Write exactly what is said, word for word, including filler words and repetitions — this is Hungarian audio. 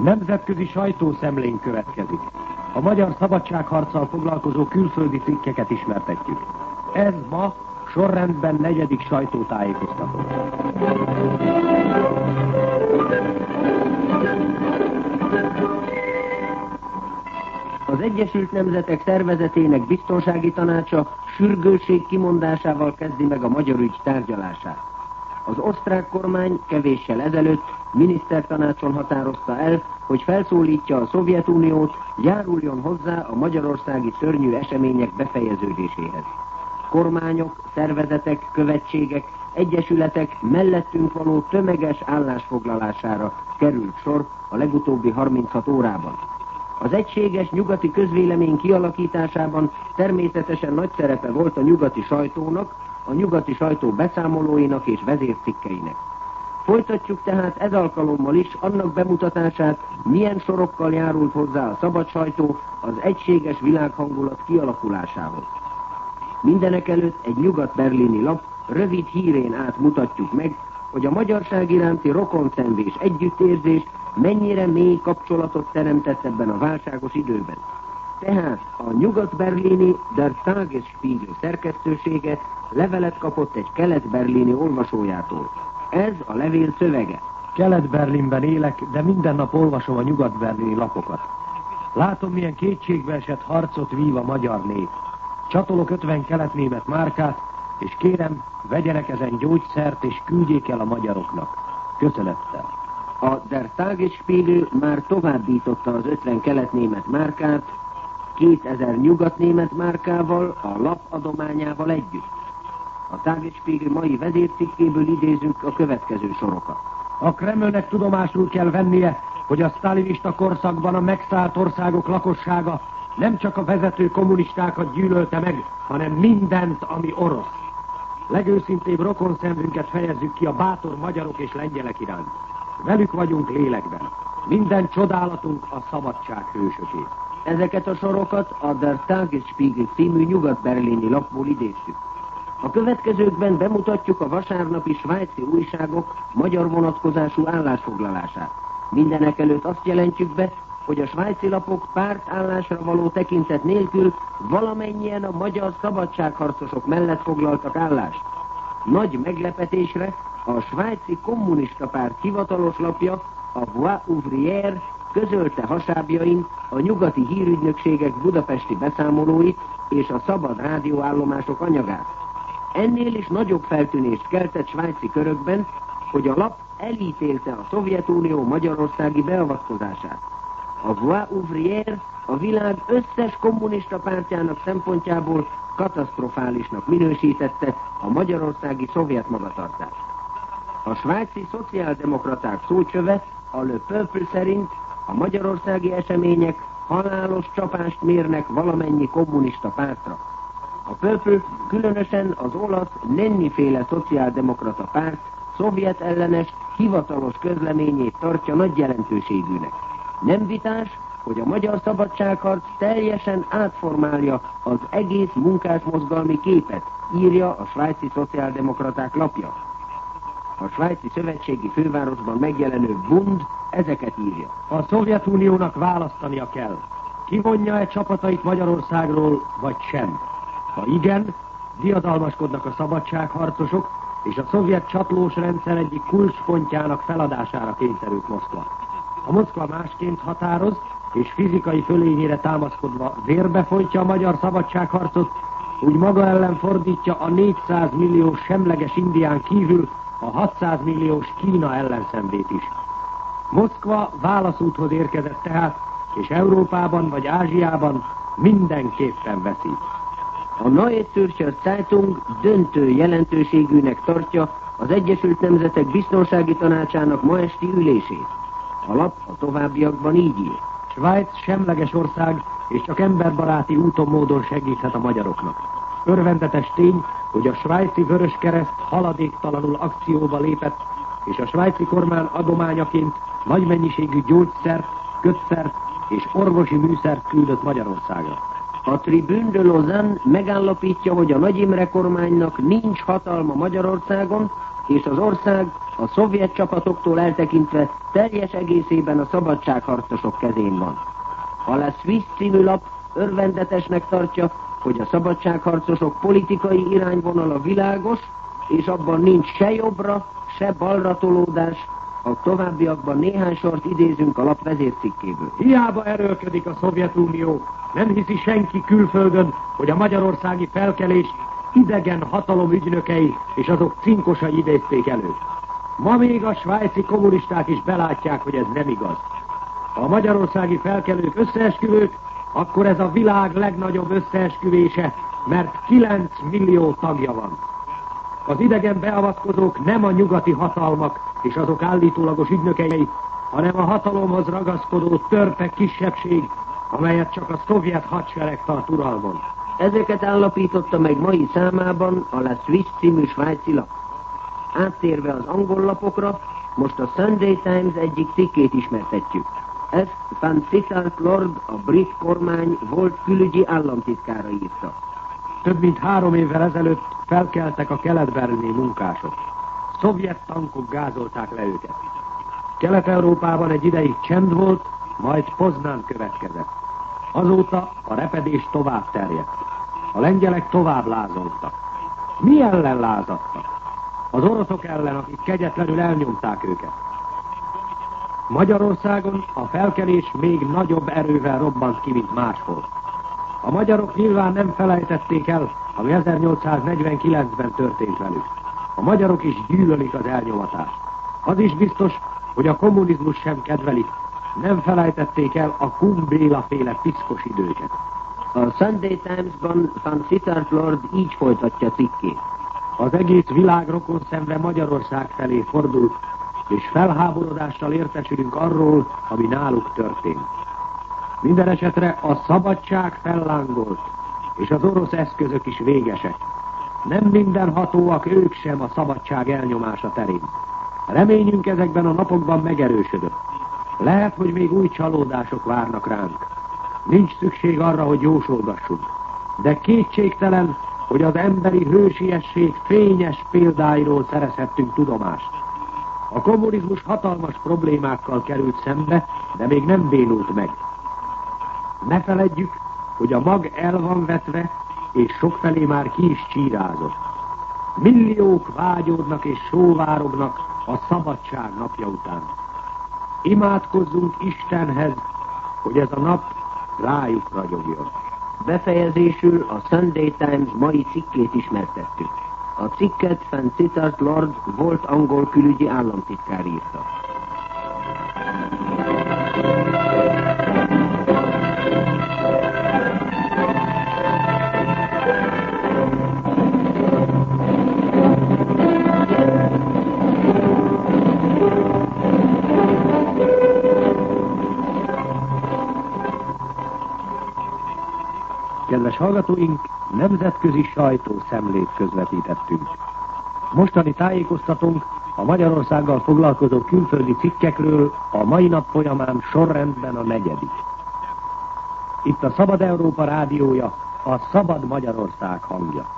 Nemzetközi sajtószemlén következik. A magyar szabadságharccal foglalkozó külföldi cikkeket ismertetjük. Ez ma sorrendben negyedik sajtótájékoztató. Az Egyesült Nemzetek Szervezetének Biztonsági Tanácsa sürgősség kimondásával kezdi meg a magyar ügy tárgyalását. Az osztrák kormány kevéssel ezelőtt minisztertanácson határozta el, hogy felszólítja a Szovjetuniót, járuljon hozzá a magyarországi szörnyű események befejeződéséhez. Kormányok, szervezetek, követségek, egyesületek mellettünk való tömeges állásfoglalására került sor a legutóbbi harminchat órában. Az egységes nyugati közvélemény kialakításában természetesen nagy szerepe volt a nyugati sajtónak, a nyugati sajtó beszámolóinak és vezércikkeinek. Folytatjuk tehát ez alkalommal is annak bemutatását, milyen sorokkal járult hozzá a szabad sajtó az egységes világhangulat kialakulásához. Mindenekelőtt egy nyugat-berlini lap rövid hírén át mutatjuk meg, hogy a magyarság iránti rokonszenvés, együttérzés mennyire mély kapcsolatot teremtett ebben a válságos időben. Tehát a nyugat-berlini Der Tagesspiegel szerkesztősége levelet kapott egy kelet-berlini olvasójától. Ez a levél szövege. Kelet-Berlinben élek, de minden nap olvasom a nyugat-berlini lapokat. Látom, milyen kétségbeesett harcot vív a magyar nép. Csatolok ötven kelet-német márkát, és kérem, vegyenek ezen gyógyszert, és küldjék el a magyaroknak. Köszönettel. A Der Tagesspiegel már továbbította az ötven kelet-német márkát, kétezer nyugat-német márkával, a lap adományával együtt. A Tagesspiegel mai vezércikkéből idézünk a következő sorokat. A Kremlnek tudomásul kell vennie, hogy a sztálinista korszakban a megszállt országok lakossága nem csak a vezető kommunistákat gyűlölte meg, hanem mindent, ami orosz. Legőszintébb rokonszenvünket fejezzük ki a bátor magyarok és lengyelek iránt. Velük vagyunk lélekben. Minden csodálatunk a szabadság hősöké. Ezeket a sorokat a Der Tagesspiegel című nyugat-berlini lapból idéztük. A következőkben bemutatjuk a vasárnapi svájci újságok magyar vonatkozású állásfoglalását. Mindenekelőtt azt jelentjük be, hogy a svájci lapok pártállásra való tekintet nélkül valamennyien a magyar szabadságharcosok mellett foglaltak állást. Nagy meglepetésre a svájci kommunista párt hivatalos lapja, a Voix ouvrière közölte hasábjain a nyugati hírügynökségek budapesti beszámolóit és a szabad rádióállomások anyagát. Ennél is nagyobb feltűnést keltett svájci körökben, hogy a lap elítélte a Szovjetunió magyarországi beavatkozását. A Voix ouvrière a világ összes kommunista pártjának szempontjából katasztrofálisnak minősítette a magyarországi szovjet magatartást. A svájci szociáldemokraták szócsöve, a Le Peuple szerint a magyarországi események halálos csapást mérnek valamennyi kommunista pártra. A Peuple különösen az olasz Nenni-féle szociáldemokrata párt szovjet ellenes hivatalos közleményét tartja nagy jelentőségűnek. Nem vitás, hogy a magyar szabadságharc teljesen átformálja az egész munkásmozgalmi képet, írja a svájci szociáldemokraták lapja. A svájci szövetségi fővárosban megjelenő Bund ezeket írja. A Szovjetuniónak választania kell. Kivonja-e csapatait Magyarországról, vagy sem? Ha igen, diadalmaskodnak a szabadságharcosok, és a szovjet csatlós rendszer egyik kulcspontjának feladására kényszerült Moszkva. Ha Moszkva másként határoz, és fizikai fölényére támaszkodva vérbe folytja a magyar szabadságharcot, úgy maga ellen fordítja a négyszáz milliós semleges Indián kívül a hatszáz milliós Kína ellenszenvét is. Moszkva válaszúthoz érkezett tehát, és Európában vagy Ázsiában mindenképpen veszít. A Neue Zürcher Zeitung döntő jelentőségűnek tartja az Egyesült Nemzetek Biztonsági Tanácsának ma esti ülését. A lap a továbbiakban így ír. Svájc semleges ország, és csak emberbaráti úton módon segíthet a magyaroknak. Örvendetes tény, hogy a svájci Vöröskereszt haladéktalanul akcióba lépett, és a svájci kormány adományaként nagy mennyiségű gyógyszert, kötszert és orvosi műszert küldött Magyarországra. A Tribune de Lausanne megállapítja, hogy a Nagy Imre kormánynak nincs hatalma Magyarországon, és az ország a szovjet csapatoktól eltekintve teljes egészében a szabadságharcosok kezén van. A La Suisse című lap örvendetesnek tartja, hogy a szabadságharcosok politikai irányvonala világos, és abban nincs se jobbra, se balra tolódás. A továbbiakban néhány sort idézünk a lap vezércikkéből. Hiába erőlködik a Szovjetunió, nem hiszi senki külföldön, hogy a magyarországi felkelés idegen hatalom ügynökei és azok cinkosai idézték elő. Ma még a svájci kommunisták is belátják, hogy ez nem igaz. Ha a magyarországi felkelők összeesküvők, akkor ez a világ legnagyobb összeesküvése, mert kilenc millió tagja van. Az idegen beavatkozók nem a nyugati hatalmak és azok állítólagos ügynökei, hanem a hatalomhoz ragaszkodó törpe kisebbség, amelyet csak a szovjet hadsereg tart uralmon. Ezeket állapította meg mai számában a La Suisse című svájci lap. Áttérve az angol lapokra, most a Sunday Times egyik cikkét ismertetjük. Ezt Van Sittard Lord, a brit kormány volt külügyi államtitkára írta. Több mint három évvel ezelőtt felkeltek a kelet-berlini munkások. Szovjet tankok gázolták le őket. Kelet-Európában egy ideig csend volt, majd Poznán következett. Azóta a repedés tovább terjedt. A lengyelek tovább lázoltak. Mi ellen lázadtak? Az oroszok ellen, akik kegyetlenül elnyomták őket. Magyarországon a felkelés még nagyobb erővel robbant ki, mint máshol. A magyarok nyilván nem felejtették el, ami ezernyolcszáznegyvenkilencben történt velük. A magyarok is gyűlölik az elnyomatást. Az is biztos, hogy a kommunizmus sem kedvelik. Nem felejtették el a Kun Béla féle piszkos időket. A Sunday Times-ban Van Sittard Lord így folytatja cikkét. Az egész világ rokon szemre Magyarország felé fordul, és felháborodással értesülünk arról, ami náluk történt. Minden esetre a szabadság fellángolt, és az orosz eszközök is végesek. Nem mindenhatóak ők sem a szabadság elnyomása terén. Reményünk ezekben a napokban megerősödött. Lehet, hogy még új csalódások várnak ránk. Nincs szükség arra, hogy jósolgassunk. De kétségtelen, hogy az emberi hősiesség fényes példáiról szerezhettünk tudomást. A kommunizmus hatalmas problémákkal került szembe, de még nem bénult meg. Ne feledjük, hogy a mag el van vetve, és sokfelé már ki is csírázott. Milliók vágyódnak és sóvárognak a szabadság napja után. Imádkozzunk Istenhez, hogy ez a nap rájuk ragyogjon. Befejezésül a Sunday Times mai cikkét ismertettük. A cikket Van Sittard Lord volt angol külügyi államtitkár írta. Kedves hallgatóink, nemzetközi sajtószemlét közvetítettünk. Mostani tájékoztatónk a Magyarországgal foglalkozó külföldi cikkekről a mai nap folyamán sorrendben a negyedik. Itt a Szabad Európa rádiója, a Szabad Magyarország hangja.